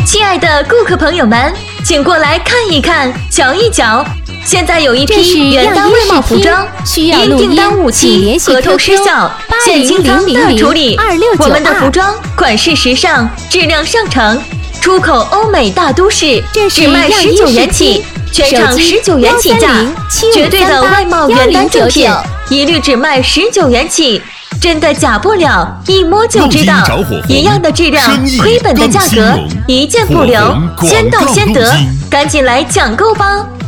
亲爱的顾客朋友们，请过来看一看，瞧一瞧。现在有一批原单外贸服装，因订单误期、合同失效，现清仓特处理。我们的服装款式时尚，质量上乘，出口欧美大都市，只卖19元起，全场19元起价，绝对的外贸原单正品，一律只卖19元起。真的假不了，一摸就知道，一样的质量，亏本的价格，一件不留，先到先得，赶紧来抢购吧！